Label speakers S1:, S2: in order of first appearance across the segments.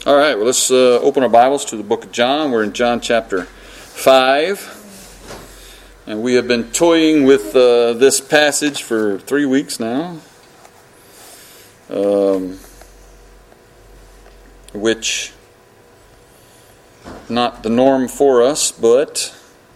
S1: All right, well, let's open our Bibles to the book of John. We're in John chapter 5. And we have been toying with this passage for 3 weeks now. Which, not the norm for us, but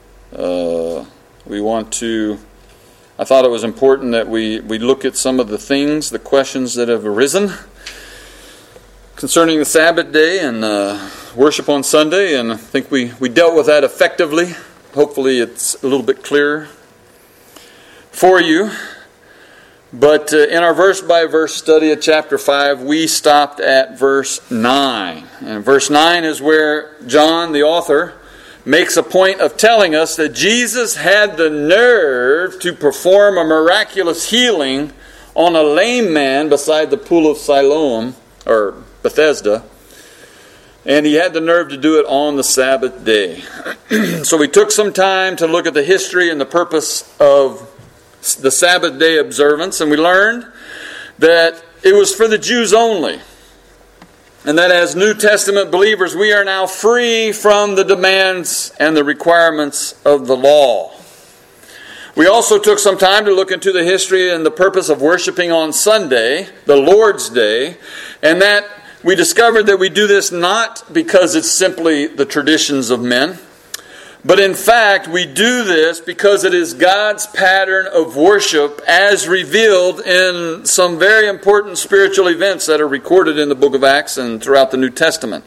S1: we want to... I thought it was important that we look at some of the things, the questions that have arisen concerning the Sabbath day and worship on Sunday, and I think we dealt with that effectively. Hopefully it's a little bit clearer for you. But in our verse-by-verse study of chapter 5, we stopped at verse 9. And verse 9 is where John, the author, makes a point of telling us that Jesus had the nerve to perform a miraculous healing on a lame man beside the pool of Siloam, or Bethesda, and he had the nerve to do it on the Sabbath day. So we took some time to look at the history and the purpose of the Sabbath day observance, and we learned that it was for the Jews only, and that as New Testament believers we are now free from the demands and the requirements of the law. We also took some time to look into the history and the purpose of worshiping on Sunday, the Lord's Day, and that we discovered that we do this not because it's simply the traditions of men, but in fact we do this because it is God's pattern of worship as revealed in some very important spiritual events that are recorded in the book of Acts and throughout the New Testament.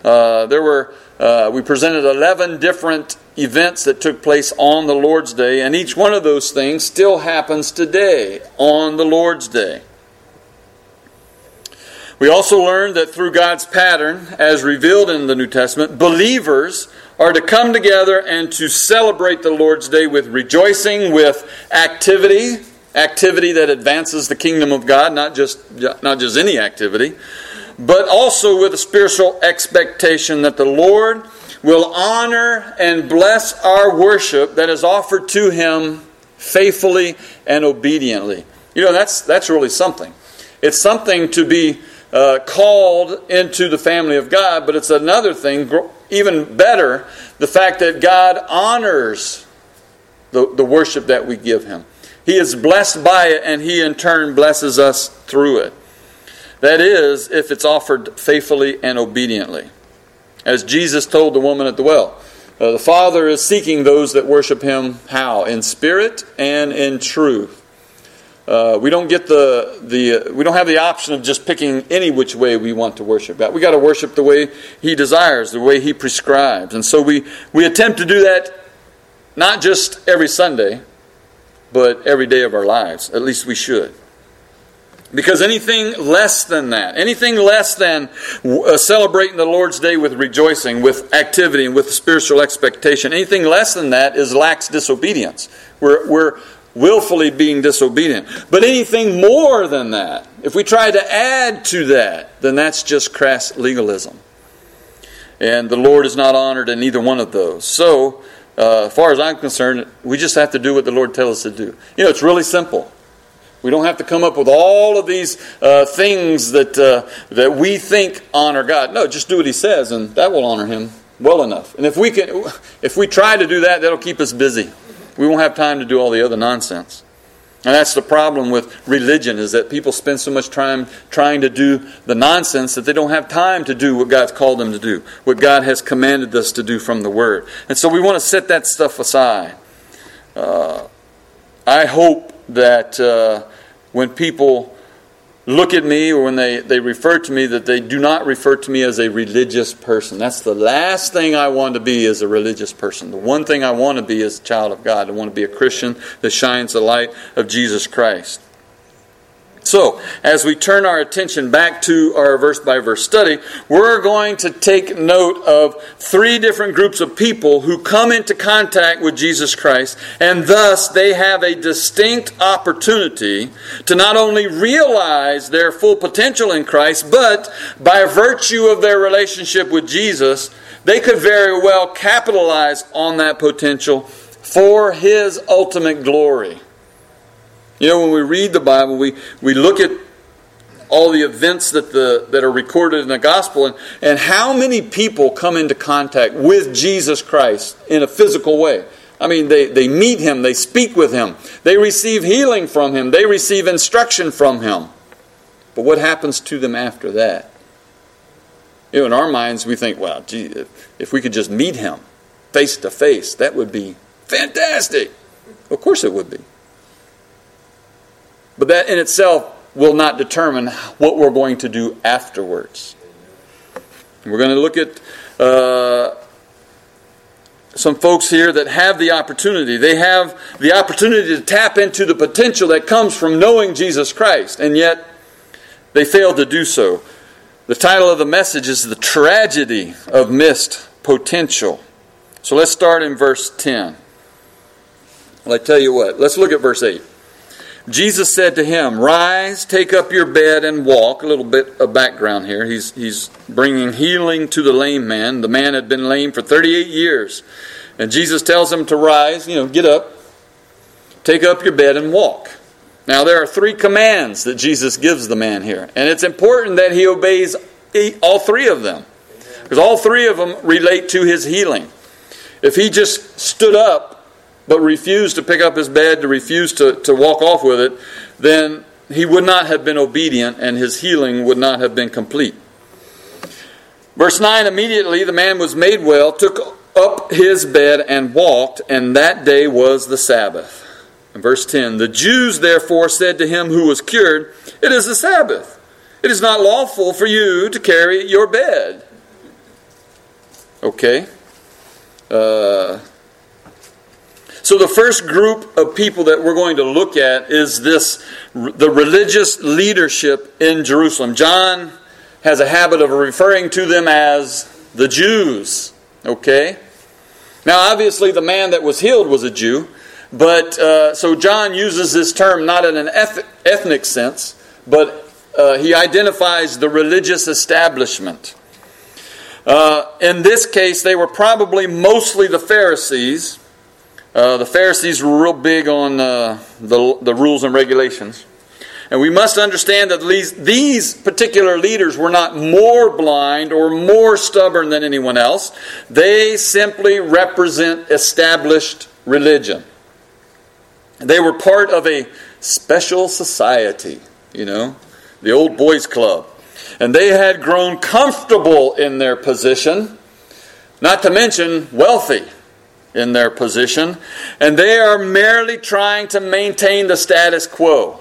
S1: We presented 11 different events that took place on the Lord's Day, and each one of those things still happens today on the Lord's Day. We also learned that through God's pattern, as revealed in the New Testament, believers are to come together and to celebrate the Lord's Day with rejoicing, with activity that advances the kingdom of God, not just any activity, but also with a spiritual expectation that the Lord will honor and bless our worship that is offered to Him faithfully and obediently. You know, that's really something. It's something to be called into the family of God, but it's another thing, even better, the fact that God honors the worship that we give Him. He is blessed by it, and He in turn blesses us through it. That is, if it's offered faithfully and obediently. As Jesus told the woman at the well, the Father is seeking those that worship Him, how? In spirit and in truth. We don't get we don't have the option of just picking any which way we want to worship God. We got to worship the way He desires, the way He prescribes. And so we attempt to do that not just every Sunday, but every day of our lives. At least we should. Because anything less than that, anything less than celebrating the Lord's Day with rejoicing, with activity, and with spiritual expectation, anything less than that is lax disobedience. We're willfully being disobedient. But anything more than that, if we try to add to that, then that's just crass legalism. And the Lord is not honored in either one of those. So, as far as I'm concerned, we just have to do what the Lord tells us to do. You know, it's really simple. We don't have to come up with all of these things that we think honor God. No, just do what He says, and that will honor Him well enough. And if we try to do that, that'll keep us busy. We won't have time to do all the other nonsense. And that's the problem with religion, is that people spend so much time trying to do the nonsense that they don't have time to do what God's called them to do, what God has commanded us to do from the Word. And so we want to set that stuff aside. I hope that when people look at me or when they refer to me, that they do not refer to me as a religious person. That's the last thing I want to be, as a religious person. The one thing I want to be is a child of God. I want to be a Christian that shines the light of Jesus Christ. So, as we turn our attention back to our verse-by-verse study, we're going to take note of 3 different groups of people who come into contact with Jesus Christ, and thus they have a distinct opportunity to not only realize their full potential in Christ, but by virtue of their relationship with Jesus, they could very well capitalize on that potential for His ultimate glory. You know, when we read the Bible, we look at all the events that are recorded in the gospel, and how many people come into contact with Jesus Christ in a physical way. I mean, they meet Him, they speak with Him, they receive healing from Him, they receive instruction from Him. But what happens to them after that? You know, in our minds, we think, well, gee, if we could just meet Him face to face, that would be fantastic. Of course it would be. But that in itself will not determine what we're going to do afterwards. We're going to look at some folks here that have the opportunity. They have the opportunity to tap into the potential that comes from knowing Jesus Christ, and yet they fail to do so. The title of the message is The Tragedy of Missed Potential. So let's start in verse 10. Well, I tell you what, let's look at verse 8. Jesus said to him, "Rise, take up your bed and walk." A little bit of background here. He's bringing healing to the lame man. The man had been lame for 38 years. And Jesus tells him to rise, get up, take up your bed and walk. Now there are 3 commands that Jesus gives the man here. And it's important that he obeys all 3 of them. Because all 3 of them relate to his healing. If he just stood up but refused to pick up his bed, to refuse to walk off with it, then he would not have been obedient and his healing would not have been complete. Verse 9, immediately the man was made well, took up his bed and walked, and that day was the Sabbath. In verse 10, the Jews therefore said to him who was cured, "It is the Sabbath. It is not lawful for you to carry your bed." Okay. So the first group of people that we're going to look at is the religious leadership in Jerusalem. John has a habit of referring to them as the Jews. Okay? Now obviously the man that was healed was a Jew, but so John uses this term not in an ethnic sense, but he identifies the religious establishment. In this case, they were probably mostly the Pharisees. The Pharisees were real big on the rules and regulations. And we must understand that these particular leaders were not more blind or more stubborn than anyone else. They simply represent established religion. They were part of a special society, the old boys club. And they had grown comfortable in their position, not to mention wealthy in their position, and they are merely trying to maintain the status quo.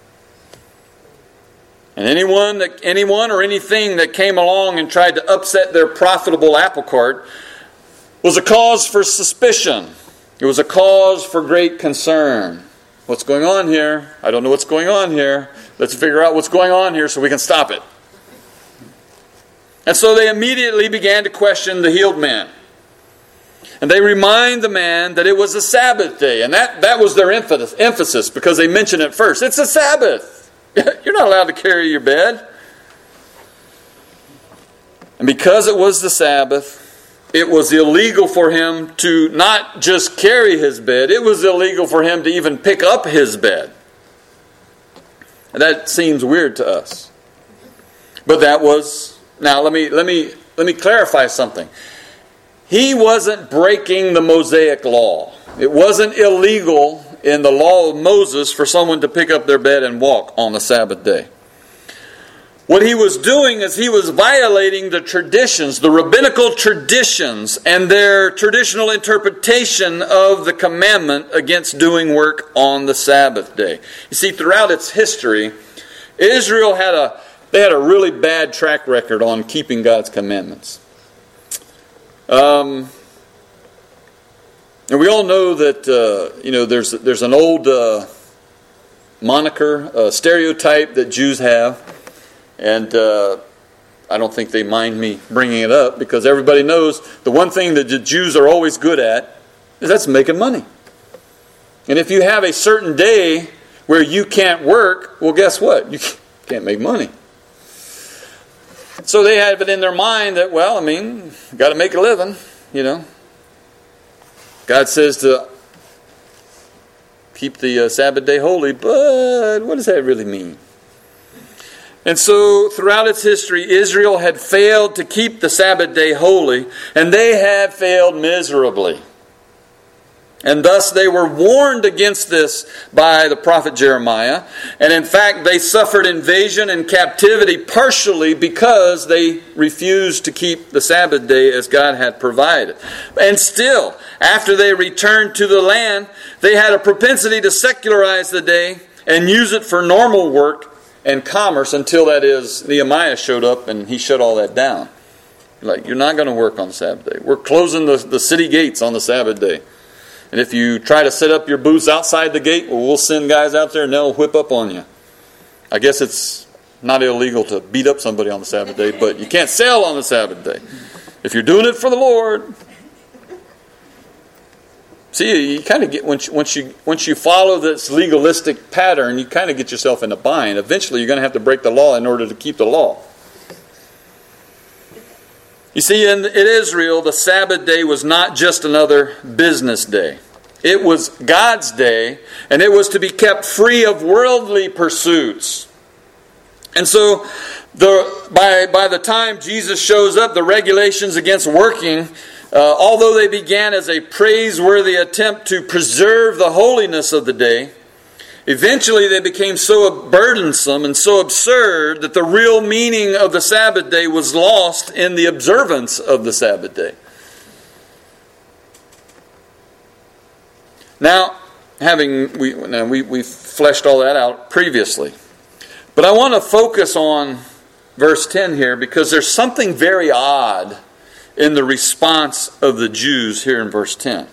S1: And anyone or anything that came along and tried to upset their profitable apple cart was a cause for suspicion. It was a cause for great concern. What's going on here? I don't know what's going on here. Let's figure out what's going on here so we can stop it. And so they immediately began to question the healed man. And they remind the man that it was a Sabbath day. And that was their emphasis because they mentioned it first. It's a Sabbath. You're not allowed to carry your bed. And because it was the Sabbath, it was illegal for him to not just carry his bed. It was illegal for him to even pick up his bed. And that seems weird to us. But that was... Now let me clarify something. He wasn't breaking the Mosaic law. It wasn't illegal in the law of Moses for someone to pick up their bed and walk on the Sabbath day. What he was doing is he was violating the traditions, the rabbinical traditions, and their traditional interpretation of the commandment against doing work on the Sabbath day. You see, throughout its history, Israel had a really bad track record on keeping God's commandments. And we all know that there's an old moniker, stereotype that Jews have, and I don't think they mind me bringing it up because everybody knows the one thing that the Jews are always good at is that's making money. And if you have a certain day where you can't work, well, guess what? You can't make money. So they have it in their mind that, got to make a living, God says to keep the Sabbath day holy, but what does that really mean? And so, throughout its history, Israel had failed to keep the Sabbath day holy, and they had failed miserably. And thus they were warned against this by the prophet Jeremiah. And in fact, they suffered invasion and captivity partially because they refused to keep the Sabbath day as God had provided. And still, after they returned to the land, they had a propensity to secularize the day and use it for normal work and commerce until, that is, Nehemiah showed up and he shut all that down. Like, you're not going to work on the Sabbath day. We're closing the city gates on the Sabbath day. And if you try to set up your booths outside the gate, well, we'll send guys out there and they'll whip up on you. I guess it's not illegal to beat up somebody on the Sabbath day, but you can't sell on the Sabbath day. If you're doing it for the Lord. See, you kind of get, once you follow this legalistic pattern, you kind of get yourself in a bind. Eventually, you're going to have to break the law in order to keep the law. You see, in Israel, the Sabbath day was not just another business day. It was God's day, and it was to be kept free of worldly pursuits. And so, by the time Jesus shows up, the regulations against working, although they began as a praiseworthy attempt to preserve the holiness of the day, eventually they became so burdensome and so absurd that the real meaning of the Sabbath day was lost in the observance of the Sabbath day. Now, we fleshed all that out previously. But I want to focus on verse 10 here because there's something very odd in the response of the Jews here in verse 10.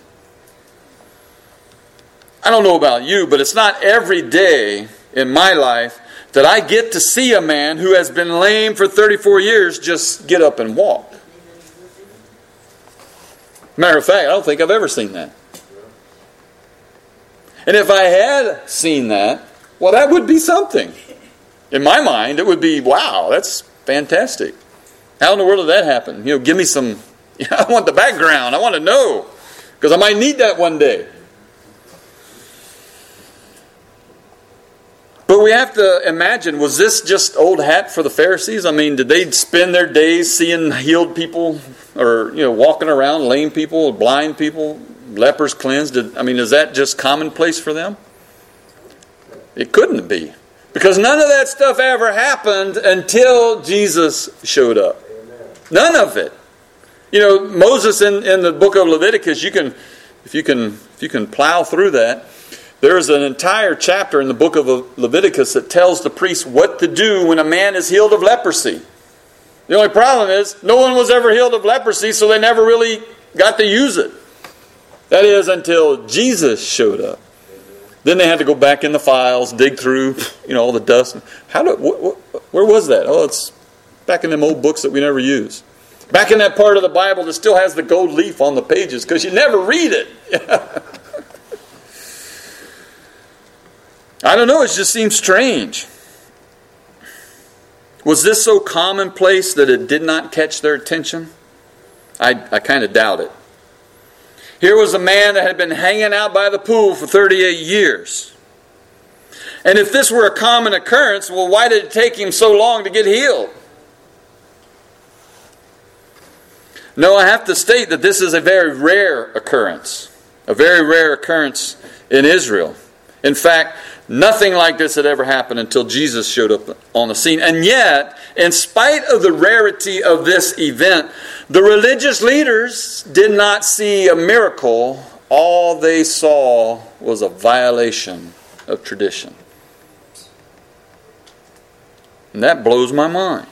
S1: I don't know about you, but it's not every day in my life that I get to see a man who has been lame for 34 years just get up and walk. Matter of fact, I don't think I've ever seen that. And if I had seen that, well, that would be something. In my mind, it would be, wow, that's fantastic. How in the world did that happen? Give me some, I want the background. I want to know. Because I might need that one day. But we have to imagine, was this just old hat for the Pharisees? I mean, did they spend their days seeing healed people or, walking around, lame people, blind people, lepers cleansed? Is that just commonplace for them? It couldn't be. Because none of that stuff ever happened until Jesus showed up. None of it. Moses in the book of Leviticus, if you can plow through that, there's an entire chapter in the book of Leviticus that tells the priests what to do when a man is healed of leprosy. The only problem is, no one was ever healed of leprosy, so they never really got to use it. That is, until Jesus showed up. Then they had to go back in the files, dig through, all the dust. Where was that? Oh, it's back in them old books that we never use. Back in that part of the Bible that still has the gold leaf on the pages, because you never read it. I don't know, it just seems strange. Was this so commonplace that it did not catch their attention? I kind of doubt it. Here was a man that had been hanging out by the pool for 38 years. And if this were a common occurrence, well, why did it take him so long to get healed? No, I have to state that this is a very rare occurrence. A very rare occurrence in Israel. In fact, nothing like this had ever happened until Jesus showed up on the scene. And yet, in spite of the rarity of this event, the religious leaders did not see a miracle. All they saw was a violation of tradition. And that blows my mind.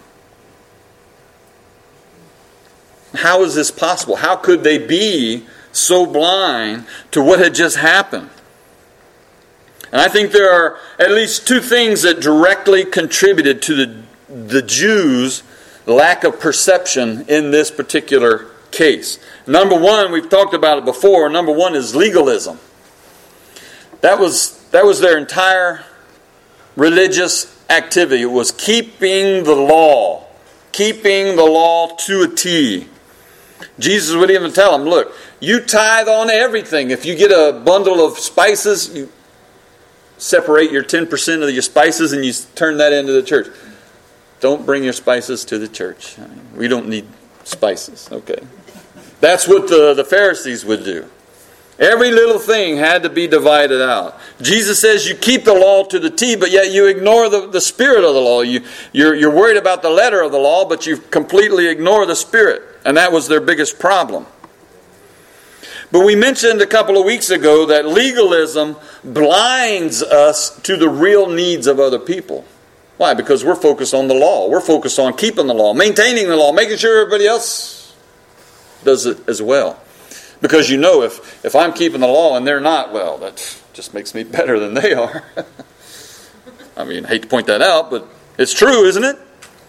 S1: How is this possible? How could they be so blind to what had just happened? And I think there are at least two things that directly contributed to the Jews' lack of perception in this particular case. Number one, we've talked about it before. Number one is legalism. That was their entire religious activity. It was keeping the law. Keeping the law to a T. Jesus would even tell them, look, you tithe on everything. If you get a bundle of spices, you separate your 10% of your spices and you turn that into the church. don't bring your spices to the church. We don't need spices. Okay. That's what the Pharisees would do. Every little thing had to be divided out. Jesus says you keep the law to the T, but yet you ignore the spirit of the law. You're worried about the letter of the law, but you completely ignore the spirit. And that was their biggest problem. But we mentioned a couple of weeks ago that legalism blinds us to the real needs of other people. Why? Because we're focused on the law. We're focused on keeping the law, maintaining the law, making sure everybody else does it as well. Because if I'm keeping the law and they're not, well, that just makes me better than they are. I mean, I hate to point that out, but it's true, isn't it?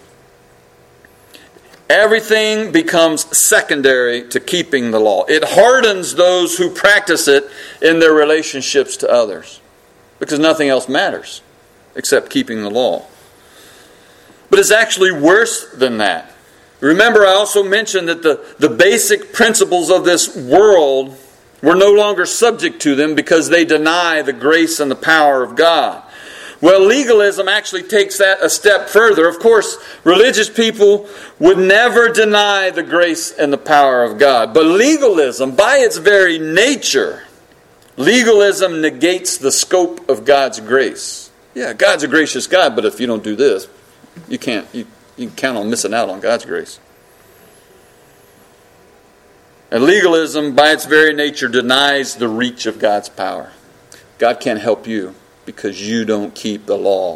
S1: Everything becomes secondary to keeping the law. It hardens those who practice it in their relationships to others. Because nothing else matters except keeping the law. But it's actually worse than that. Remember, I also mentioned that the basic principles of this world were no longer subject to them because they deny the grace and the power of God. Well, legalism actually takes that a step further. Of course, religious people would never deny the grace and the power of God. But legalism, by its very nature, legalism negates the scope of God's grace. Yeah, God's a gracious God, but if you don't do this, you can count on missing out on God's grace. And legalism, by its very nature, denies the reach of God's power. God can't help you because you don't keep the law.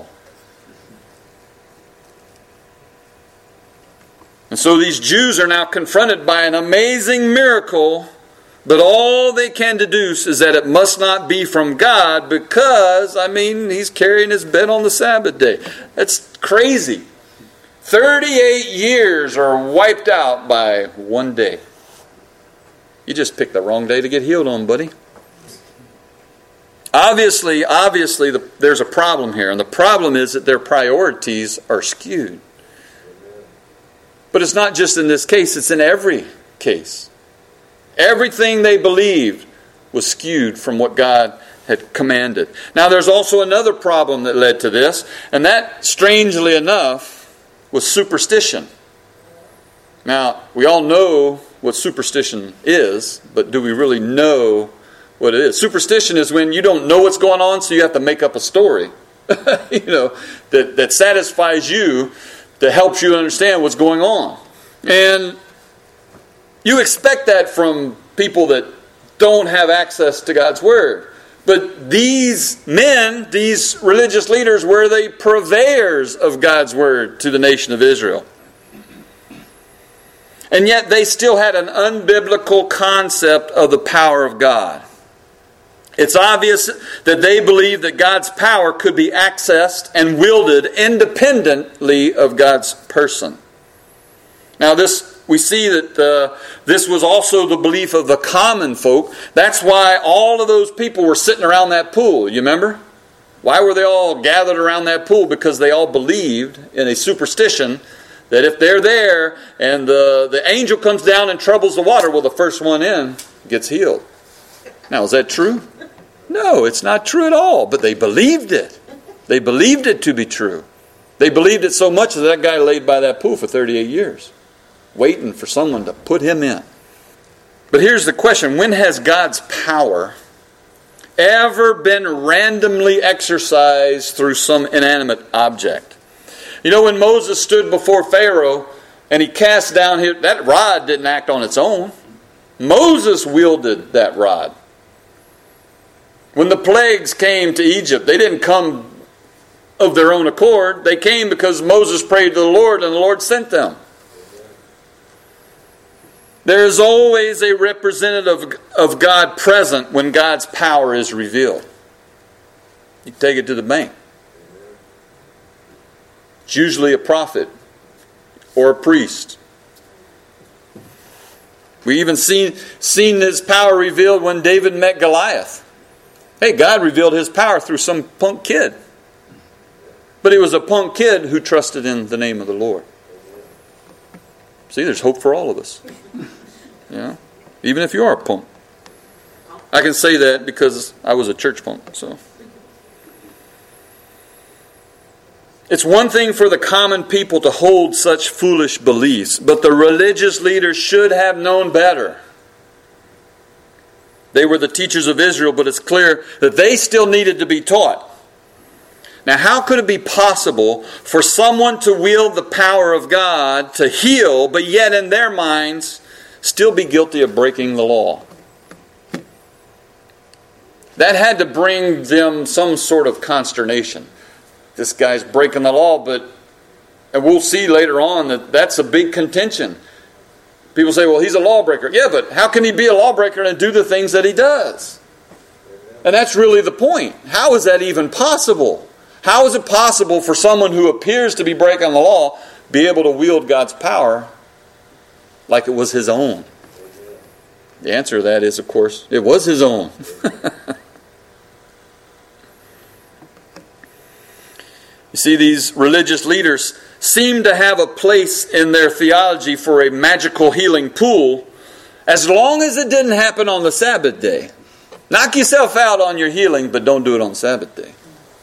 S1: And so these Jews are now confronted by an amazing miracle, but all they can deduce is that it must not be from God because, he's carrying his bed on the Sabbath day. That's crazy. 38 years are wiped out by one day. You just picked the wrong day to get healed on, buddy. Obviously, there's a problem here. And the problem is that their priorities are skewed. But it's not just in this case, it's in every case. Everything they believed was skewed from what God had commanded. Now, there's also another problem that led to this. And that, strangely enough, was superstition. Now, we all know what superstition is, but do we really know what it is? Superstition is when you don't know what's going on, so you have to make up a story, that satisfies you, that helps you understand what's going on. And you expect that from people that don't have access to God's Word. But these men, these religious leaders, were the purveyors of God's Word to the nation of Israel. And yet they still had an unbiblical concept of the power of God. It's obvious that they believed that God's power could be accessed and wielded independently of God's person. Now we see that this was also the belief of the common folk. That's why all of those people were sitting around that pool. You remember? Why were they all gathered around that pool? Because they all believed in a superstition that if they're there and the angel comes down and troubles the water, well, the first one in gets healed. Now, is that true? No, it's not true at all. But they believed it. They believed it to be true. They believed it so much that guy laid by that pool for 38 years, waiting for someone to put him in. But here's the question. When has God's power ever been randomly exercised through some inanimate object? You know, when Moses stood before Pharaoh and he cast down that rod didn't act on its own. Moses wielded that rod. When the plagues came to Egypt, they didn't come of their own accord. They came because Moses prayed to the Lord and the Lord sent them. There is always a representative of God present when God's power is revealed. You can take it to the bank. It's usually a prophet or a priest. We even seen his power revealed when David met Goliath. Hey, God revealed his power through some punk kid. But he was a punk kid who trusted in the name of the Lord. See, there's hope for all of us. Yeah, even if you are a punk. I can say that because I was a church punk. So, It's one thing for the common people to hold such foolish beliefs, but the religious leaders should have known better. They were the teachers of Israel, but it's clear that they still needed to be taught. Now, how could it be possible for someone to wield the power of God to heal, but yet in their minds still be guilty of breaking the law? That had to bring them some sort of consternation. This guy's breaking the law, and we'll see later on that that's a big contention. People say, well, he's a lawbreaker. Yeah, but how can he be a lawbreaker and do the things that he does? And that's really the point. How is that even possible? How is it possible for someone who appears to be breaking the law be able to wield God's power like it was his own? The answer to that is, of course, it was his own. You see, these religious leaders seem to have a place in their theology for a magical healing pool, as long as it didn't happen on the Sabbath day. Knock yourself out on your healing, but don't do it on Sabbath day.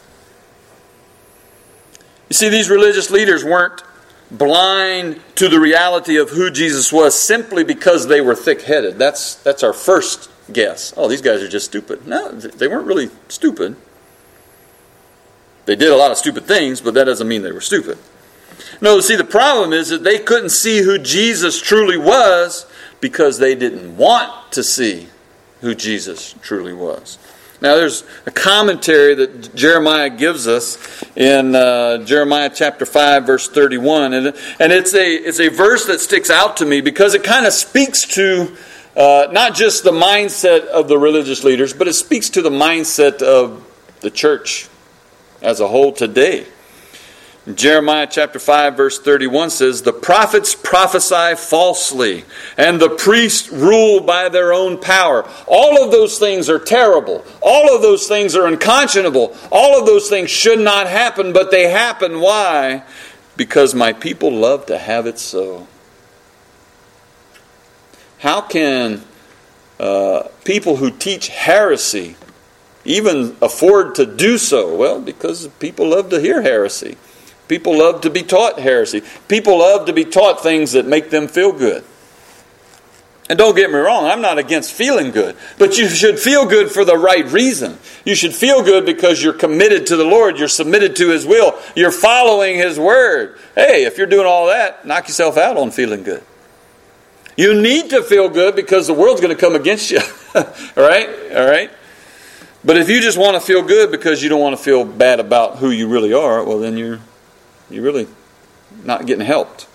S1: You see, these religious leaders weren't blind to the reality of who Jesus was simply because they were thick-headed. That's our first guess. Oh, these guys are just stupid. No, they weren't really stupid. They did a lot of stupid things, but that doesn't mean they were stupid. No, see, the problem is that they couldn't see who Jesus truly was because they didn't want to see who Jesus truly was. Now, there's a commentary that Jeremiah gives us in Jeremiah chapter 5, verse 31. And it's a verse that sticks out to me because it kind of speaks to not just the mindset of the religious leaders, but it speaks to the mindset of the church as a whole today. Jeremiah chapter 5 verse 31 says, "The prophets prophesy falsely, and the priests rule by their own power." All of those things are terrible. All of those things are unconscionable. All of those things should not happen, but they happen. Why? Because my people love to have it so. How can people who teach heresy even afford to do so? Well, because people love to hear heresy. People love to be taught heresy. People love to be taught things that make them feel good. And don't get me wrong, I'm not against feeling good. But you should feel good for the right reason. You should feel good because you're committed to the Lord. You're submitted to His will. You're following His Word. Hey, if you're doing all that, knock yourself out on feeling good. You need to feel good because the world's going to come against you. All right? But if you just want to feel good because you don't want to feel bad about who you really are, well, then you're really not getting helped.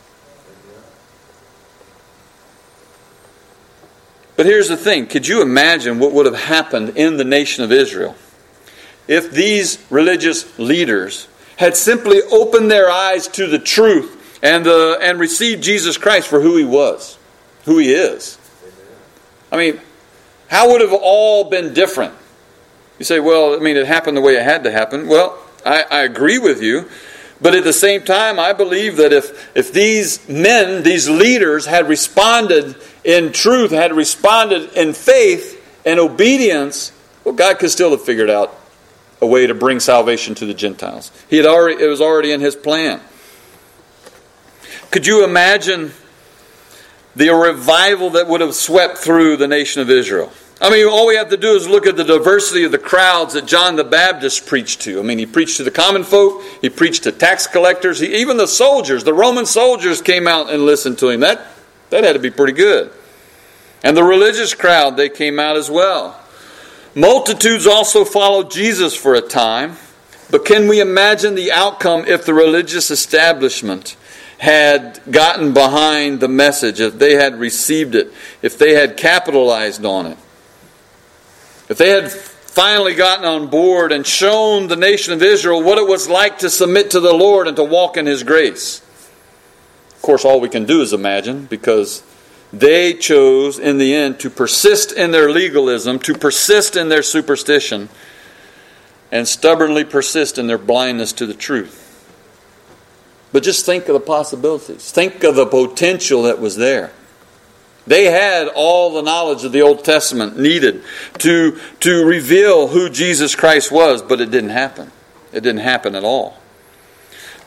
S1: But here's the thing. Could you imagine what would have happened in the nation of Israel if these religious leaders had simply opened their eyes to the truth and received Jesus Christ for who He was, who He is? I mean, how would it have all been different? You say, well, I mean, it happened the way it had to happen. Well, I agree with you. But at the same time, I believe that if these men, these leaders, had responded in truth, had responded in faith and obedience, well, God could still have figured out a way to bring salvation to the Gentiles. It was already in His plan. Could you imagine the revival that would have swept through the nation of Israel? I mean, all we have to do is look at the diversity of the crowds that John the Baptist preached to. I mean, he preached to the common folk. He preached to tax collectors. Even the soldiers, the Roman soldiers came out and listened to him. That had to be pretty good. And the religious crowd, they came out as well. Multitudes also followed Jesus for a time. But can we imagine the outcome if the religious establishment had gotten behind the message, if they had received it, if they had capitalized on it? If they had finally gotten on board and shown the nation of Israel what it was like to submit to the Lord and to walk in His grace. Of course, all we can do is imagine, because they chose in the end to persist in their legalism, to persist in their superstition, and stubbornly persist in their blindness to the truth. But just think of the possibilities. Think of the potential that was there. They had all the knowledge of the Old Testament needed to reveal who Jesus Christ was, but it didn't happen. It didn't happen at all.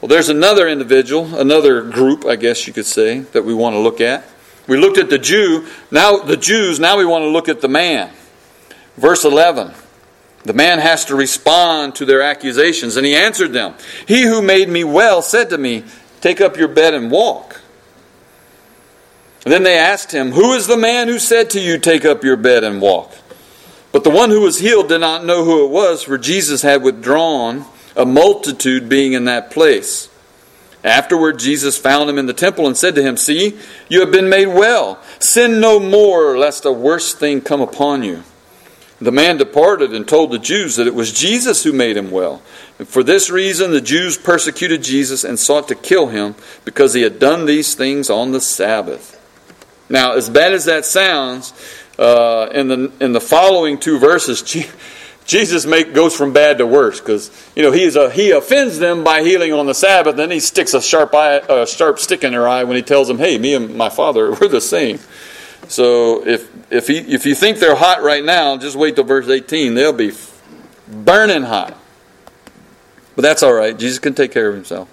S1: Well, there's another individual, another group, I guess you could say, that we want to look at. We looked at the Jews, now we want to look at the man. Verse 11. The man has to respond to their accusations, and he answered them. He who made me well said to me, take up your bed and walk. And then they asked him, who is the man who said to you, take up your bed and walk? But the one who was healed did not know who it was, for Jesus had withdrawn, a multitude being in that place. Afterward, Jesus found him in the temple and said to him, see, you have been made well. Sin no more, lest a worse thing come upon you. The man departed and told the Jews that it was Jesus who made him well. And for this reason, the Jews persecuted Jesus and sought to kill him because he had done these things on the Sabbath. Now, as bad as that sounds, in the following two verses, Jesus goes from bad to worse because he offends them by healing on the Sabbath. Then he sticks a sharp stick in their eye when he tells them, "Hey, me and my Father, we're the same." So if you think they're hot right now, just wait till verse 18. They'll be burning hot. But that's all right. Jesus can take care of himself.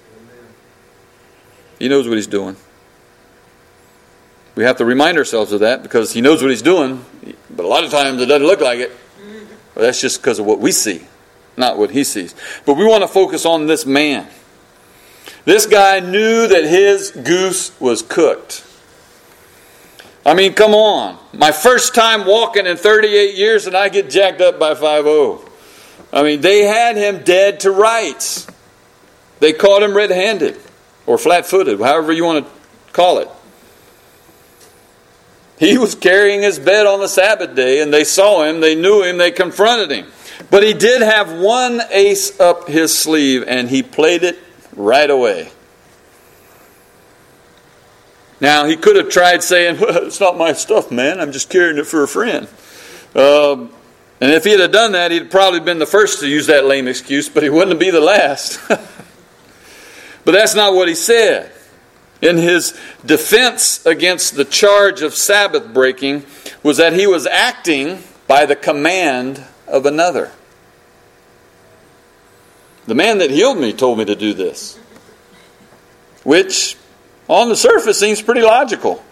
S1: He knows what he's doing. We have to remind ourselves of that because he knows what he's doing. But a lot of times it doesn't look like it. Well, that's just because of what we see, not what he sees. But we want to focus on this man. This guy knew that his goose was cooked. I mean, come on. My first time walking in 38 years and I get jacked up by 5-0. I mean, they had him dead to rights. They caught him red-handed or flat-footed, however you want to call it. He was carrying his bed on the Sabbath day, and they saw him, they knew him, they confronted him. But he did have one ace up his sleeve, and he played it right away. Now, he could have tried saying, well, it's not my stuff, man. I'm just carrying it for a friend. And if he had done that, he'd probably been the first to use that lame excuse, but he wouldn't be the last. But that's not what he said. In his defense against the charge of Sabbath breaking was that he was acting by the command of another. The man that healed me told me to do this. Which, on the surface, seems pretty logical.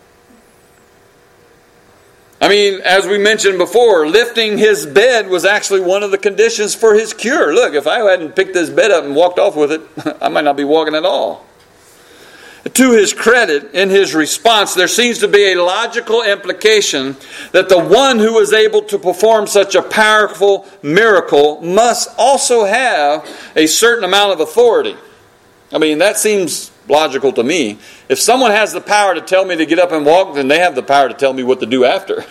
S1: I mean, as we mentioned before, lifting his bed was actually one of the conditions for his cure. Look, if I hadn't picked this bed up and walked off with it, I might not be walking at all. To his credit, in his response, there seems to be a logical implication that the one who is able to perform such a powerful miracle must also have a certain amount of authority. I mean, that seems logical to me. If someone has the power to tell me to get up and walk, then they have the power to tell me what to do after.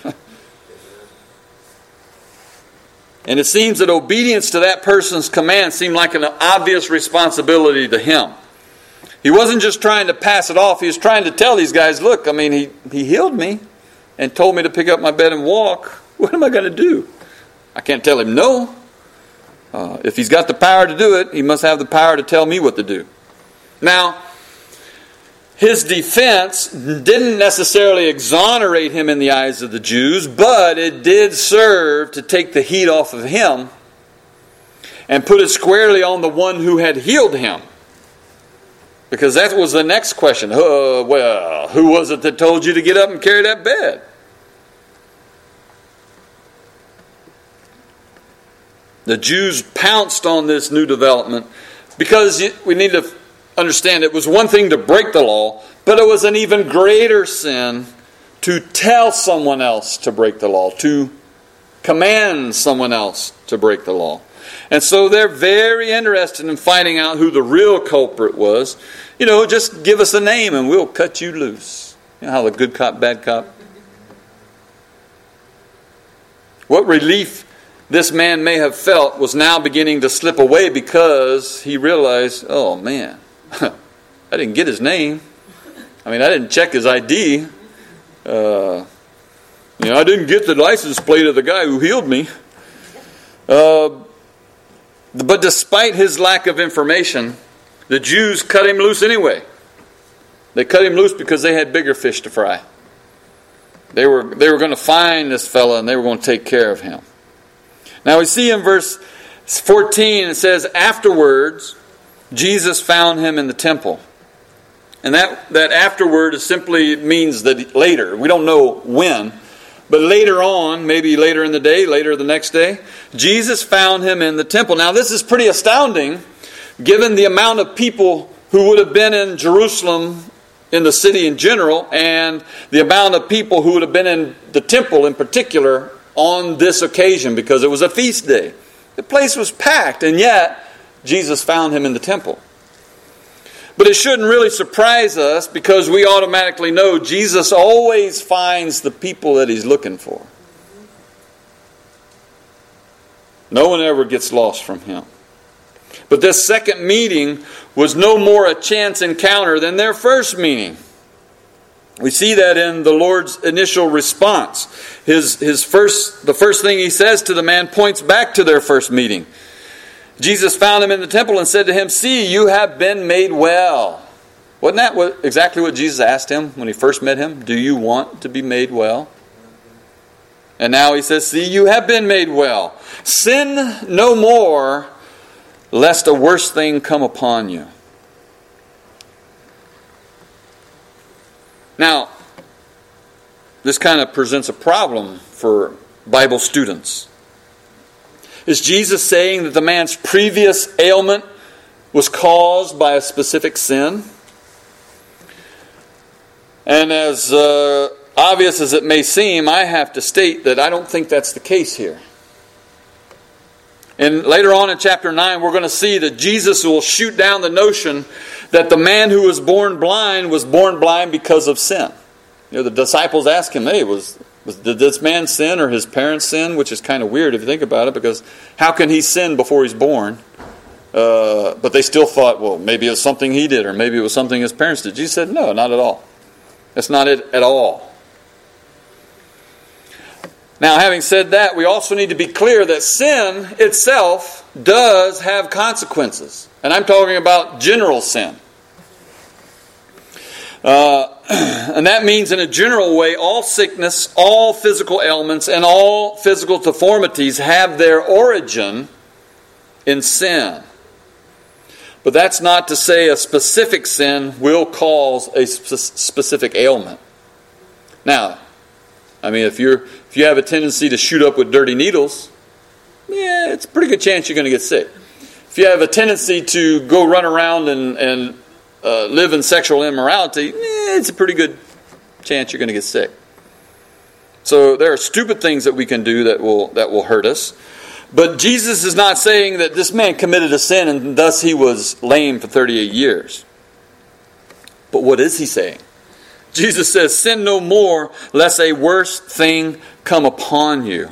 S1: And it seems that obedience to that person's command seemed like an obvious responsibility to him. He wasn't just trying to pass it off. He was trying to tell these guys, look, I mean, he healed me and told me to pick up my bed and walk. What am I going to do? I can't tell him no. If he's got the power to do it, he must have the power to tell me what to do. Now, his defense didn't necessarily exonerate him in the eyes of the Jews, but it did serve to take the heat off of him and put it squarely on the one who had healed him. Because that was the next question. Well, who was it that told you to get up and carry that bed? The Jews pounced on this new development because we need to understand it was one thing to break the law, but it was an even greater sin to tell someone else to break the law, to command someone else to break the law. And so they're very interested in finding out who the real culprit was. Just give us a name and we'll cut you loose. You know how the good cop, bad cop? What relief this man may have felt was now beginning to slip away because he realized, oh man, I didn't get his name. I mean, I didn't check his ID. I didn't get the license plate of the guy who healed me. But despite his lack of information, the Jews cut him loose anyway. They cut him loose because they had bigger fish to fry. They were going to find this fella and they were going to take care of him. Now we see in verse 14 it says, afterwards, Jesus found him in the temple. And that afterward simply means that later. We don't know when. But later on, maybe later in the day, later the next day, Jesus found him in the temple. Now this is pretty astounding, given the amount of people who would have been in Jerusalem, in the city in general, and the amount of people who would have been in the temple in particular on this occasion, because it was a feast day. The place was packed, and yet Jesus found him in the temple. But it shouldn't really surprise us, because we automatically know Jesus always finds the people that he's looking for. No one ever gets lost from him. But this second meeting was no more a chance encounter than their first meeting. We see that in the Lord's initial response. The first thing he says to the man points back to their first meeting. Jesus found him in the temple and said to him, "See, you have been made well." Wasn't that exactly what Jesus asked him when he first met him? Do you want to be made well? And now he says, "See, you have been made well. Sin no more, lest a worse thing come upon you." Now, this kind of presents a problem for Bible students. Is Jesus saying that the man's previous ailment was caused by a specific sin? And as obvious as it may seem, I have to state that I don't think that's the case here. And later on in chapter 9, we're going to see that Jesus will shoot down the notion that the man who was born blind because of sin. You know, the disciples ask him, "Hey, did this man sin or his parents sin?" Which is kind of weird if you think about it, because how can he sin before he's born? But they still thought, well, maybe it was something he did, or maybe it was something his parents did. Jesus said, no, not at all. That's not it at all. Now, having said that, we also need to be clear that sin itself does have consequences. And I'm talking about general sin. And that means in a general way, all sickness, all physical ailments, and all physical deformities have their origin in sin. But that's not to say a specific sin will cause a specific ailment. Now, I mean, if you have a tendency to shoot up with dirty needles, yeah, it's a pretty good chance you're going to get sick. If you have a tendency to go run around and live in sexual immorality, it's a pretty good chance you're going to get sick. So there are stupid things that we can do that will hurt us. But Jesus is not saying that this man committed a sin and thus he was lame for 38 years. But what is he saying? Jesus says, "Sin no more, lest a worse thing come upon you."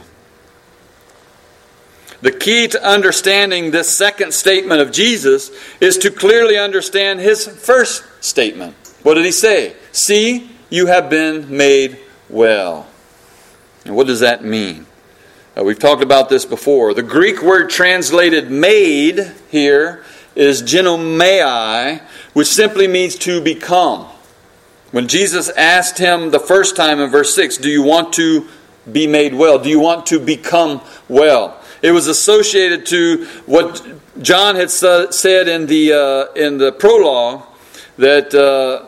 S1: The key to understanding this second statement of Jesus is to clearly understand his first statement. What did he say? "See, you have been made well." And what does that mean? We've talked about this before. The Greek word translated "made" here is ginomai, which simply means to become. When Jesus asked him the first time in verse 6, "Do you want to be made well? Do you want to become well?" It was associated to what John had said in the prologue, that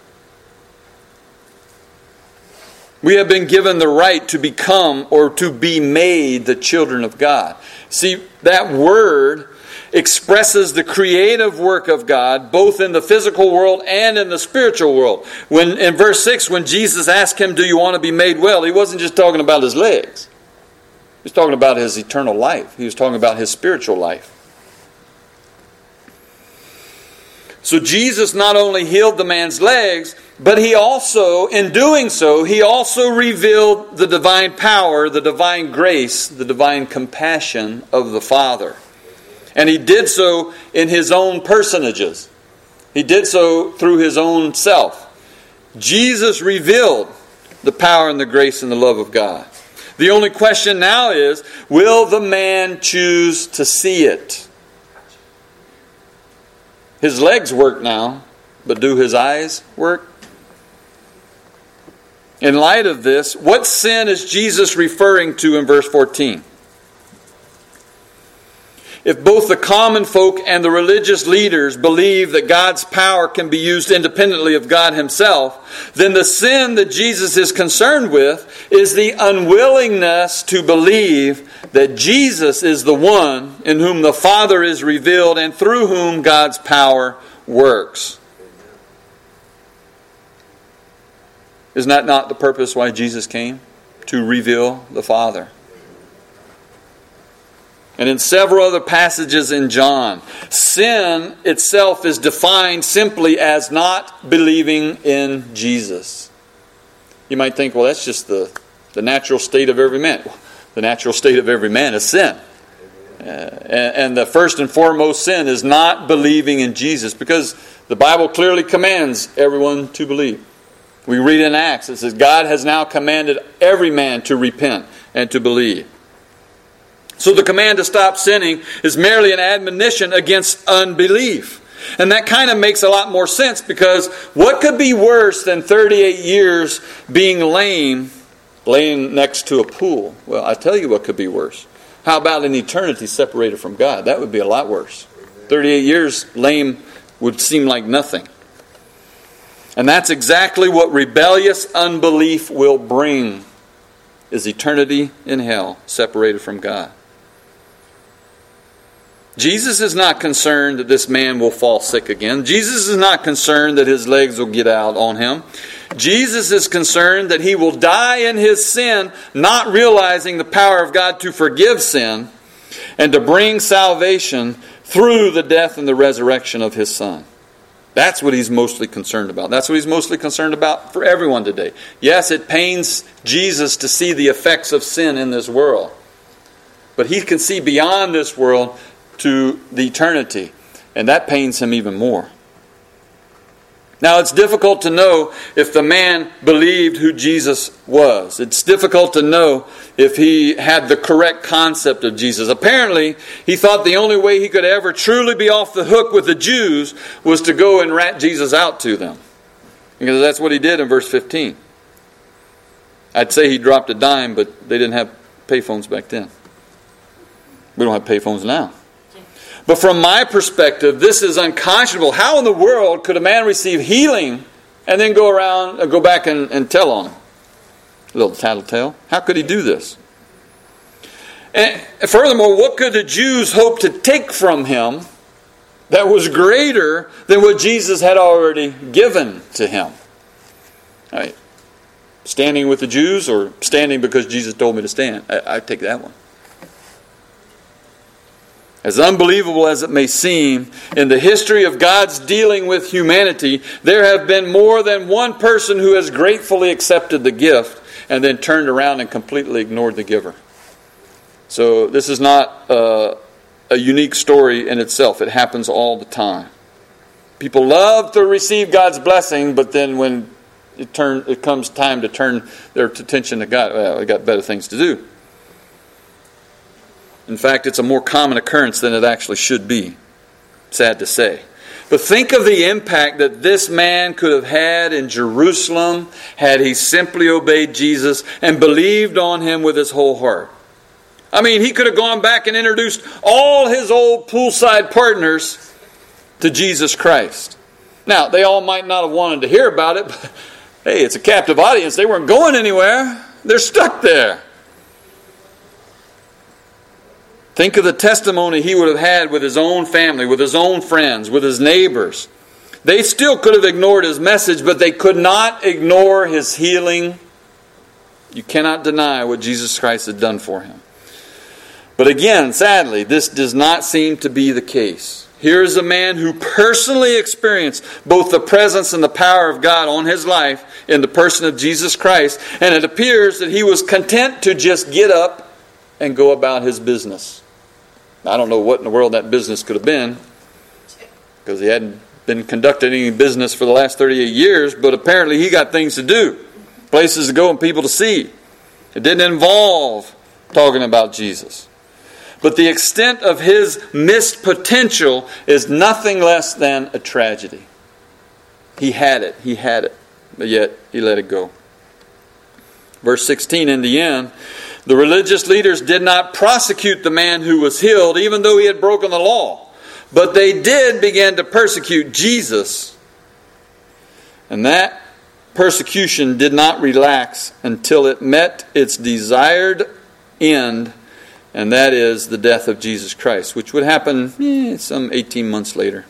S1: we have been given the right to become or to be made the children of God. See, that word expresses the creative work of God, both in the physical world and in the spiritual world. When in verse 6, when Jesus asked him, "Do you want to be made well?" he wasn't just talking about his legs. He was talking about his eternal life. He was talking about his spiritual life. So Jesus not only healed the man's legs, but he also, in doing so, he also revealed the divine power, the divine grace, the divine compassion of the Father. And he did so in his own personages. He did so through his own self. Jesus revealed the power and the grace and the love of God. The only question now is, will the man choose to see it? His legs work now, but do his eyes work? In light of this, what sin is Jesus referring to in verse 14? if both the common folk and the religious leaders believe that God's power can be used independently of God Himself, then the sin that Jesus is concerned with is the unwillingness to believe that Jesus is the one in whom the Father is revealed and through whom God's power works. Isn't that not the purpose why Jesus came? To reveal the Father. And in several other passages in John, sin itself is defined simply as not believing in Jesus. You might think, well, that's just the natural state of every man. The natural state of every man is sin. And the first and foremost sin is not believing in Jesus, because the Bible clearly commands everyone to believe. We read in Acts, it says, God has now commanded every man to repent and to believe. So the command to stop sinning is merely an admonition against unbelief. And that kind of makes a lot more sense, because what could be worse than 38 years being lame, laying next to a pool? Well, I tell you what could be worse. How about an eternity separated from God? That would be a lot worse. 38 years lame would seem like nothing. And that's exactly what rebellious unbelief will bring, is eternity in hell, separated from God. Jesus is not concerned that this man will fall sick again. Jesus is not concerned that his legs will get out on him. Jesus is concerned that he will die in his sin, not realizing the power of God to forgive sin and to bring salvation through the death and the resurrection of his Son. That's what he's mostly concerned about. That's what he's mostly concerned about for everyone today. Yes, it pains Jesus to see the effects of sin in this world. But he can see beyond this world to the eternity. And that pains him even more. Now, it's difficult to know if the man believed who Jesus was. It's difficult to know if he had the correct concept of Jesus. Apparently, he thought the only way he could ever truly be off the hook with the Jews was to go and rat Jesus out to them. Because that's what he did in verse 15. I'd say he dropped a dime, but they didn't have payphones back then. We don't have payphones now. But from my perspective, this is unconscionable. How in the world could a man receive healing and then go around and go back and tell on him? A little tattletale. How could he do this? And furthermore, what could the Jews hope to take from him that was greater than what Jesus had already given to him? All right. Standing with the Jews, or standing because Jesus told me to stand? I take that one. As unbelievable as it may seem, in the history of God's dealing with humanity, there have been more than one person who has gratefully accepted the gift and then turned around and completely ignored the giver. So this is not a unique story in itself. It happens all the time. People love to receive God's blessing, but then when it comes time to turn their attention to God, well, they got better things to do. In fact, it's a more common occurrence than it actually should be. Sad to say. But think of the impact that this man could have had in Jerusalem had he simply obeyed Jesus and believed on him with his whole heart. I mean, he could have gone back and introduced all his old poolside partners to Jesus Christ. Now, they all might not have wanted to hear about it, but hey, it's a captive audience. They weren't going anywhere. They're stuck there. Think of the testimony he would have had with his own family, with his own friends, with his neighbors. They still could have ignored his message, but they could not ignore his healing. You cannot deny what Jesus Christ had done for him. But again, sadly, this does not seem to be the case. Here is a man who personally experienced both the presence and the power of God on his life in the person of Jesus Christ, and it appears that he was content to just get up and go about his business. I don't know what in the world that business could have been, because he hadn't been conducting any business for the last 38 years, but apparently he got things to do, places to go and people to see. It didn't involve talking about Jesus. But the extent of his missed potential is nothing less than a tragedy. He had it, but yet he let it go. Verse 16, in the end, The religious leaders did not prosecute the man who was healed, even though he had broken the law. But they did begin to persecute Jesus. And that persecution did not relax until it met its desired end, and that is the death of Jesus Christ, which would happen some 18 months later.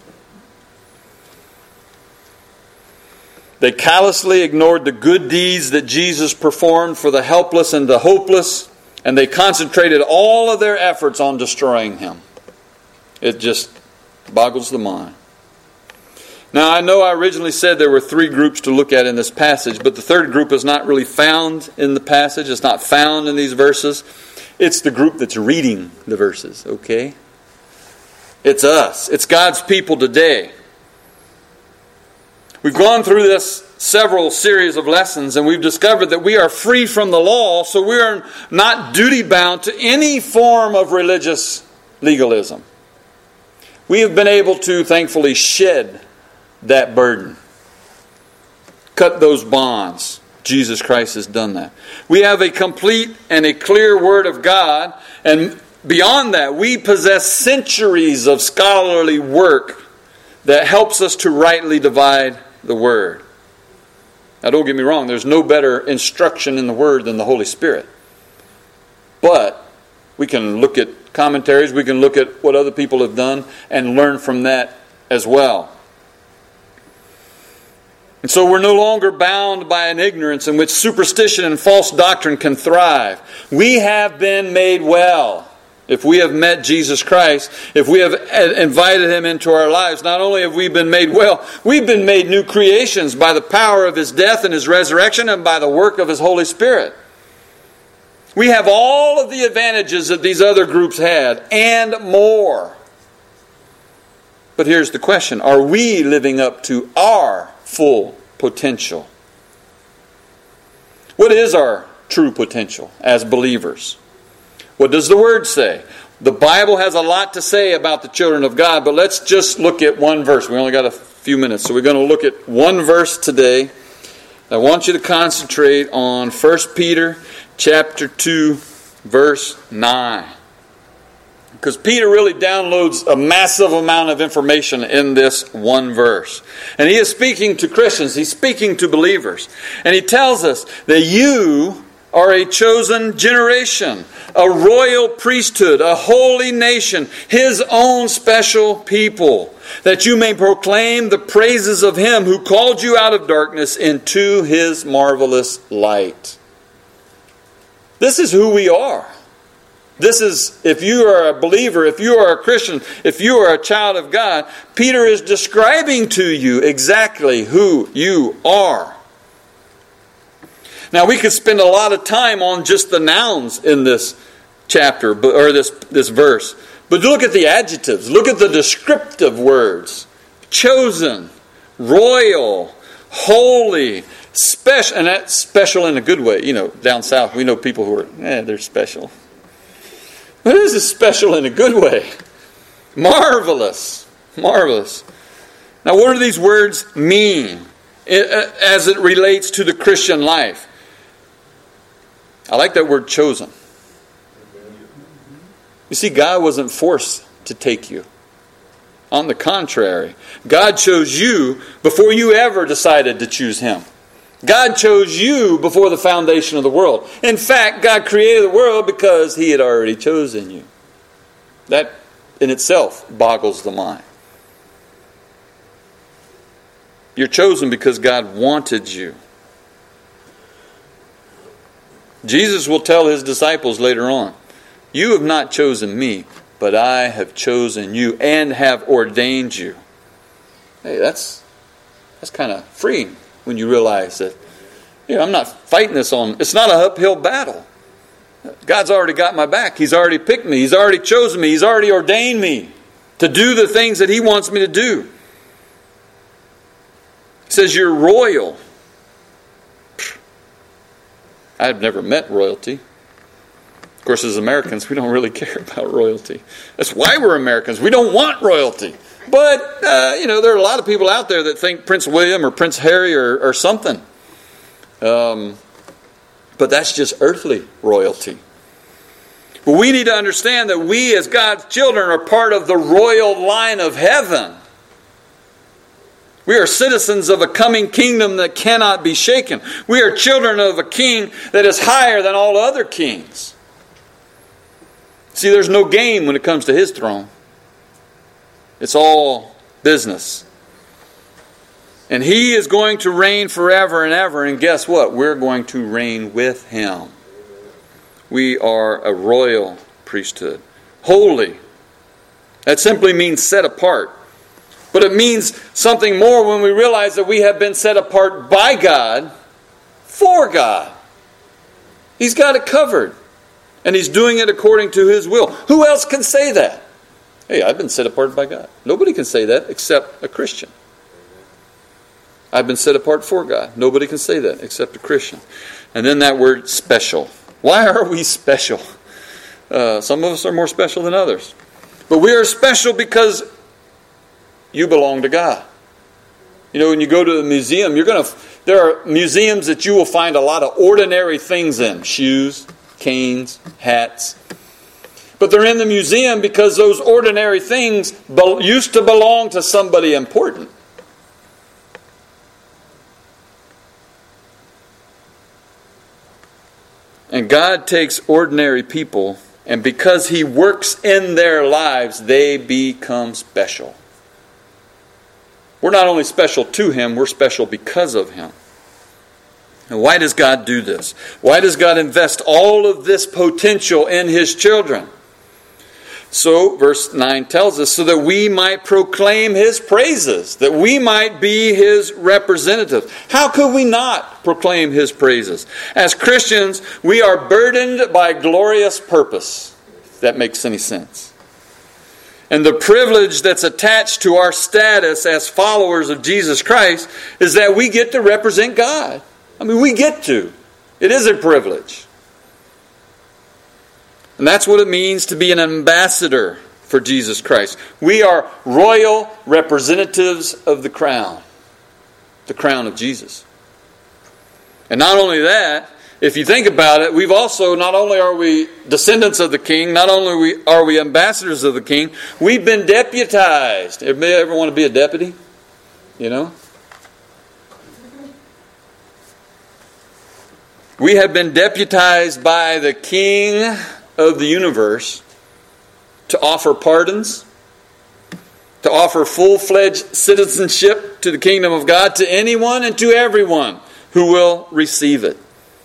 S1: They callously ignored the good deeds that Jesus performed for the helpless and the hopeless, and they concentrated all of their efforts on destroying him. It just boggles the mind. Now, I know I originally said there were 3 groups to look at in this passage, but the third group is not really found in the passage. It's not found in these verses. It's the group that's reading the verses, okay? It's us. It's God's people today. We've gone through this several series of lessons, and we've discovered that we are free from the law, so we are not duty-bound to any form of religious legalism. We have been able to, thankfully, shed that burden. Cut those bonds. Jesus Christ has done that. We have a complete and a clear Word of God, and beyond that, we possess centuries of scholarly work that helps us to rightly divide the Word. Now, don't get me wrong, there's no better instruction in the Word than the Holy Spirit. But we can look at commentaries, we can look at what other people have done and learn from that as well. And so we're no longer bound by an ignorance in which superstition and false doctrine can thrive. We have been made well. If we have met Jesus Christ, if we have invited Him into our lives, not only have we been made well, we've been made new creations by the power of His death and His resurrection and by the work of His Holy Spirit. We have all of the advantages that these other groups had and more. But here's the question. Are we living up to our full potential? What is our true potential as believers? What does the Word say? The Bible has a lot to say about the children of God, but let's just look at one verse. We only got a few minutes, so we're going to look at one verse today. I want you to concentrate on 1 Peter chapter 2, verse 9. Because Peter really downloads a massive amount of information in this one verse. And he is speaking to Christians. He's speaking to believers. And he tells us that you are a chosen generation, a royal priesthood, a holy nation, His own special people, that you may proclaim the praises of Him who called you out of darkness into His marvelous light. This is who we are. This is, if you are a believer, if you are a Christian, if you are a child of God, Peter is describing to you exactly who you are. Now, we could spend a lot of time on just the nouns in this chapter, or this verse. But look at the adjectives. Look at the descriptive words. Chosen, royal, holy, special. And that's special in a good way. You know, down south, we know people who are, they're special. But this is special in a good way. Marvelous. Marvelous. Now, what do these words mean as it relates to the Christian life? I like that word chosen. You see, God wasn't forced to take you. On the contrary, God chose you before you ever decided to choose Him. God chose you before the foundation of the world. In fact, God created the world because He had already chosen you. That in itself boggles the mind. You're chosen because God wanted you. Jesus will tell His disciples later on, you have not chosen me, but I have chosen you and have ordained you. Hey, that's kind of freeing when you realize that, I'm not fighting this on, it's not an uphill battle. God's already got my back. He's already picked me. He's already chosen me. He's already ordained me to do the things that He wants me to do. He says you're royal. I've never met royalty. Of course, as Americans, we don't really care about royalty. That's why we're Americans. We don't want royalty. But, there are a lot of people out there that think Prince William or Prince Harry or something. But that's just earthly royalty. But we need to understand that we as God's children are part of the royal line of heaven. We are citizens of a coming kingdom that cannot be shaken. We are children of a king that is higher than all other kings. See, there's no game when it comes to His throne. It's all business. And He is going to reign forever and ever. And guess what? We're going to reign with Him. We are a royal priesthood. Holy. That simply means set apart. But it means something more when we realize that we have been set apart by God for God. He's got it covered. And He's doing it according to His will. Who else can say that? Hey, I've been set apart by God. Nobody can say that except a Christian. I've been set apart for God. Nobody can say that except a Christian. And then that word special. Why are we special? Some of us are more special than others. But we are special because you belong to God. You know, when you go to a museum, there are museums that you will find a lot of ordinary things in. Shoes, canes, hats. But they're in the museum because those ordinary things used to belong to somebody important. And God takes ordinary people, and because He works in their lives, they become special. We're not only special to Him, we're special because of Him. And why does God do this? Why does God invest all of this potential in His children? So, verse 9 tells us, so that we might proclaim His praises, that we might be His representative. How could we not proclaim His praises? As Christians, we are burdened by glorious purpose, if that makes any sense. And the privilege that's attached to our status as followers of Jesus Christ is that we get to represent God. I mean, we get to. It is a privilege. And that's what it means to be an ambassador for Jesus Christ. We are royal representatives of the crown of Jesus. And not only that, if you think about it, we've also, not only are we descendants of the king, not only are we ambassadors of the king, we've been deputized. Anybody ever want to be a deputy? You know? We have been deputized by the King of the universe to offer pardons, to offer full-fledged citizenship to the kingdom of God to anyone and to everyone who will receive it.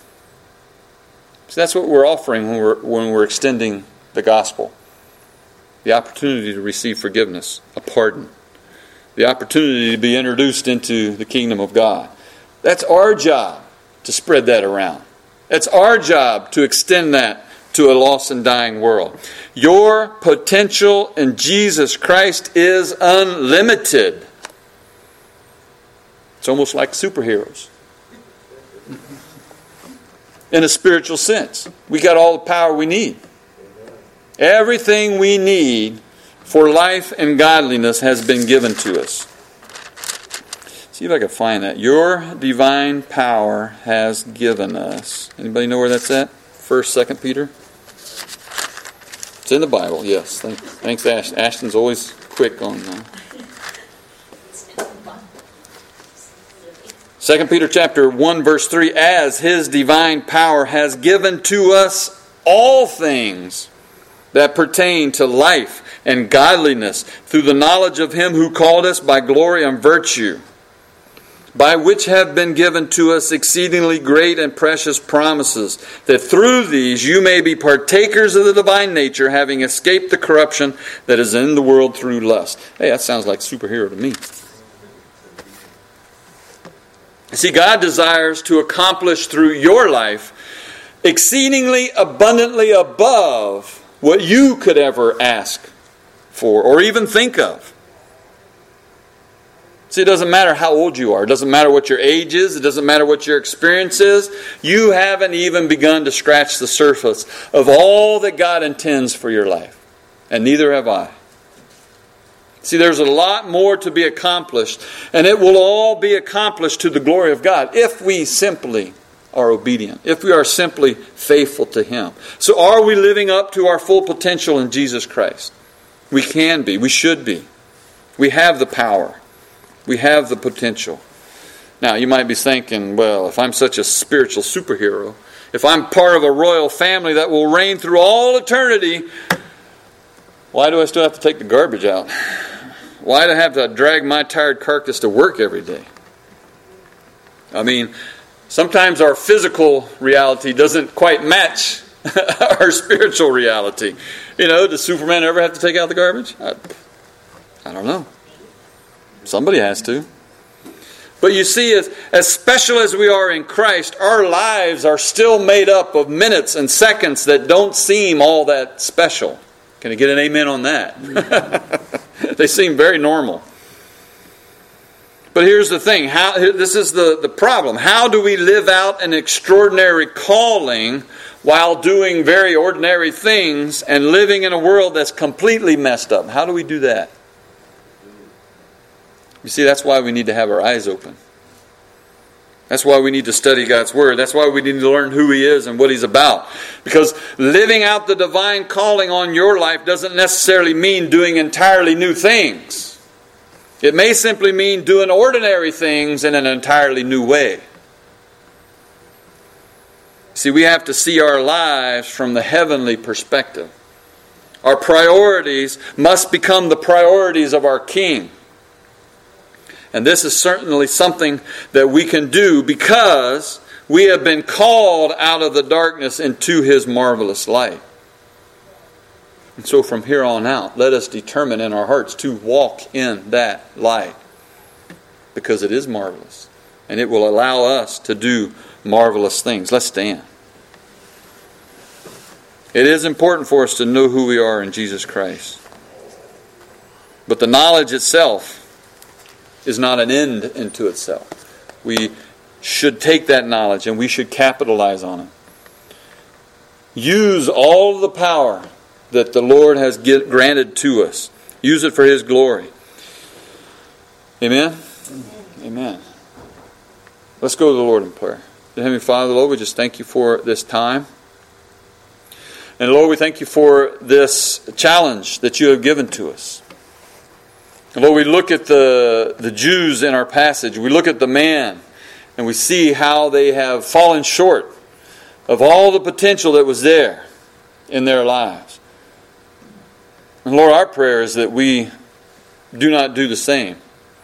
S1: So that's what we're offering when we're extending the gospel. The opportunity to receive forgiveness, a pardon. The opportunity to be introduced into the kingdom of God. That's our job to spread that around. It's our job to extend that to a lost and dying world. Your potential in Jesus Christ is unlimited. It's almost like superheroes. In a spiritual sense. We got all the power we need. Everything we need for life and godliness has been given to us. See if I can find that. Your divine power has given us. Anybody know where that's at? 1st, 2nd Peter? It's in the Bible, yes. Thanks, Ashton. Ashton's always quick on 2 Peter chapter 1, verse 3, as His divine power has given to us all things that pertain to life and godliness through the knowledge of Him who called us by glory and virtue, by which have been given to us exceedingly great and precious promises, that through these you may be partakers of the divine nature, having escaped the corruption that is in the world through lust. Hey, that sounds like superhero to me. See, God desires to accomplish through your life exceedingly abundantly above what you could ever ask for or even think of. See, it doesn't matter how old you are. It doesn't matter what your age is. It doesn't matter what your experience is. You haven't even begun to scratch the surface of all that God intends for your life. And neither have I. See, there's a lot more to be accomplished. And it will all be accomplished to the glory of God if we simply are obedient, if we are simply faithful to Him. So are we living up to our full potential in Jesus Christ? We can be. We should be. We have the power. We have the potential. Now, you might be thinking, well, if I'm such a spiritual superhero, if I'm part of a royal family that will reign through all eternity, why do I still have to take the garbage out? Why do I have to drag my tired carcass to work every day? I mean, sometimes our physical reality doesn't quite match our spiritual reality. You know, does Superman ever have to take out the garbage? I don't know. Somebody has to. But you see, as special as we are in Christ, our lives are still made up of minutes and seconds that don't seem all that special. Can I get an amen on that? They seem very normal. But here's the thing. This is the problem. How do we live out an extraordinary calling while doing very ordinary things and living in a world that's completely messed up? How do we do that? You see, that's why we need to have our eyes open. That's why we need to study God's Word. That's why we need to learn who He is and what He's about. Because living out the divine calling on your life doesn't necessarily mean doing entirely new things. It may simply mean doing ordinary things in an entirely new way. See, we have to see our lives from the heavenly perspective. Our priorities must become the priorities of our King. And this is certainly something that we can do because we have been called out of the darkness into His marvelous light. And so from here on out, let us determine in our hearts to walk in that light. Because it is marvelous. And it will allow us to do marvelous things. Let's stand. It is important for us to know who we are in Jesus Christ. But the knowledge itself is not an end into itself. We should take that knowledge and we should capitalize on it. Use all the power that the Lord has granted to us. Use it for His glory. Amen? Amen. Let's go to the Lord in prayer. Heavenly Father, Lord, we just thank You for this time. And Lord, we thank You for this challenge that You have given to us. Lord, we look at the Jews in our passage. We look at the man and we see how they have fallen short of all the potential that was there in their lives. And Lord, our prayer is that we do not do the same.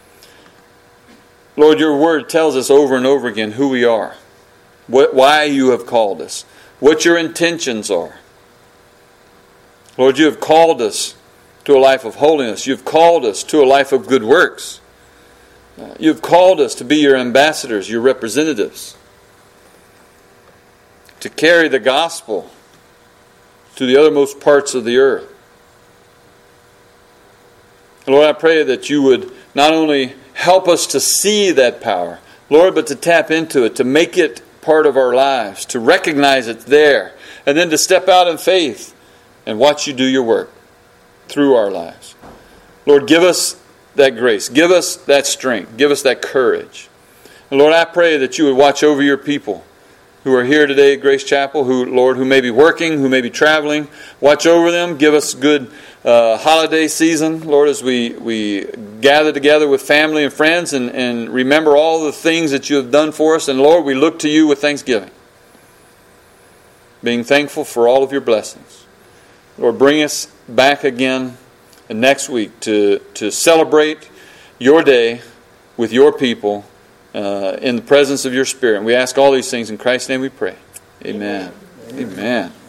S1: Lord, Your Word tells us over and over again who we are, why You have called us, what Your intentions are. Lord, You have called us to a life of holiness. You've called us to a life of good works. You've called us to be Your ambassadors, Your representatives, to carry the gospel to the othermost parts of the earth. Lord, I pray that You would not only help us to see that power, Lord, but to tap into it, to make it part of our lives, to recognize it's there, and then to step out in faith and watch You do Your work through our lives. Lord, give us that grace. Give us that strength. Give us that courage. And Lord, I pray that You would watch over Your people who are here today at Grace Chapel, who may be working, who may be traveling. Watch over them. Give us good holiday season, Lord, as we gather together with family and friends and remember all the things that You have done for us. And Lord, we look to You with thanksgiving, being thankful for all of Your blessings. Lord, bring us back again next week to celebrate Your day with Your people in the presence of Your Spirit. And we ask all these things in Christ's name we pray. Amen. Amen.